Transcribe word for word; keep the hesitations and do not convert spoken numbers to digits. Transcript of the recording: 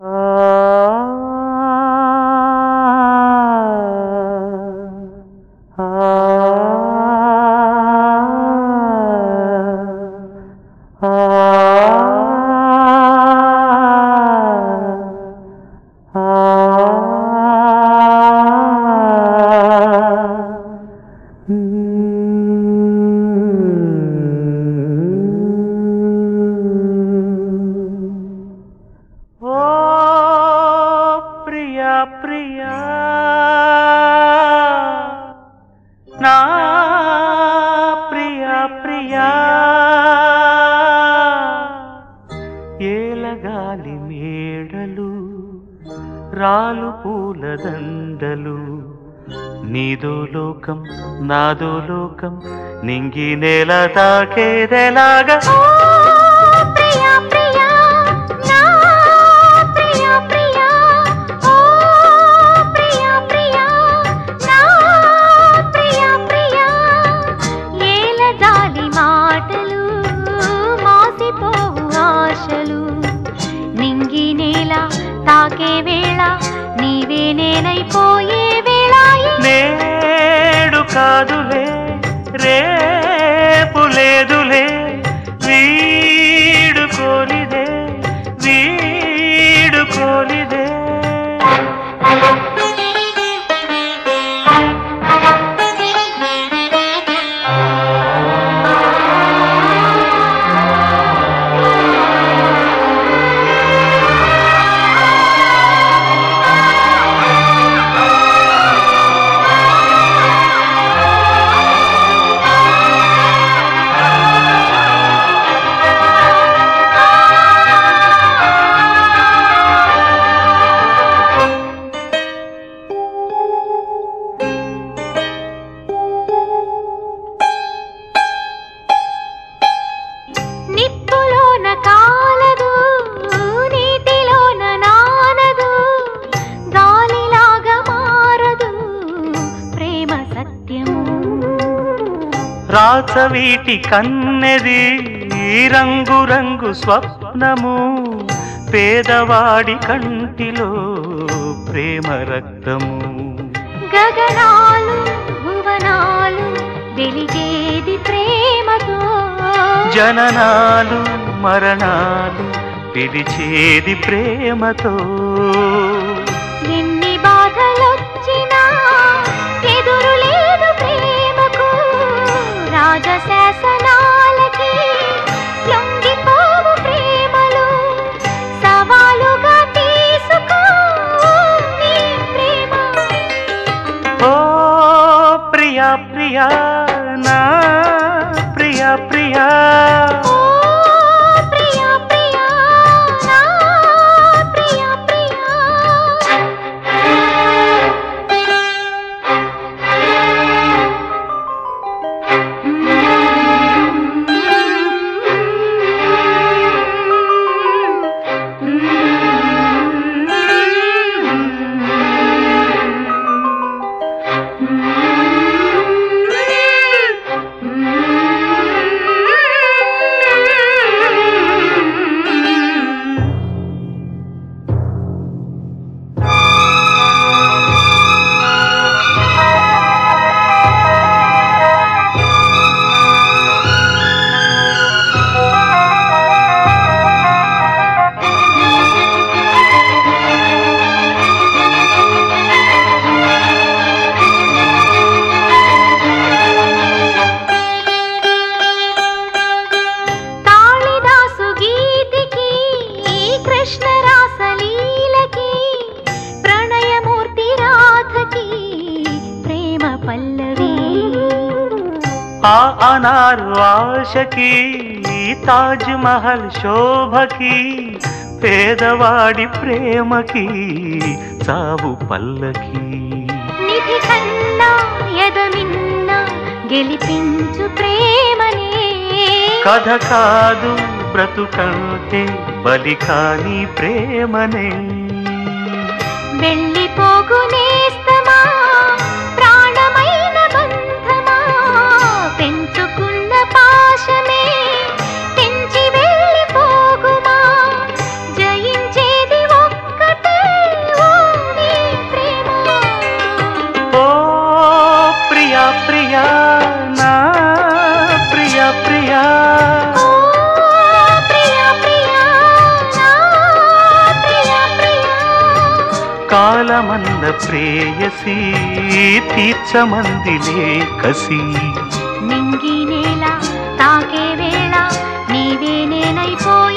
ప్రియా నా ప్రియా ప్రియా ఏలగాలి మేడలు రాలు పూల దండలు నీదో లోకం నాదో లోకం నింగి నేల తాకేదెలాగా నింగి నేల తాకే వేళ నీవే నేనైపోయే వేళ నేడు కాదులే రేపు లేదులే వీడు కోలిదే వీడు కోలిదే రాచవీటి కన్నెది రంగు రంగు స్వప్నము పేదవాడి కంటిలో ప్రేమ రక్తము గగనాలు భువనాలు వెలిగేది ప్రేమతో జననాలు మరణాలు పిలిచేది ప్రేమతో ఎన్ని బాధలొచ్చినా ఎదురు లేదు ప్రేమకు రాజశాసనాలకి లొంగిపోవు ప్రేమలు సవాలుగా తీసుకో నీ ప్రేమ ఓ ప్రియా ప్రియా నా ప్రియా ప్రియా ఆ అనారు ఆశకి తాజ్ మహల్ శోభకి పేదవాడి ప్రేమకి చావు పల్లకి నిధి కన్నా ఎదమిన్న గెలిపించు ప్రేమనే కథ కాదు బ్రతుకంటే బలి కాని ప్రేమనే వెళ్ళిపోగునేస్తమా ప్రాణమైన బంధమా పెంచుకున్న పాశమే తెంచి వెళ్ళిపోగుమా జయించేది ఒక్క ప్రియా ఓ ప్రియా ప్రియా నా ప్రియా ప్రియా కాలమన్న ప్రేయసి తీర్చమందిలే కసి నింగి నేల తాకే వేళ నీవే నేనైపోయి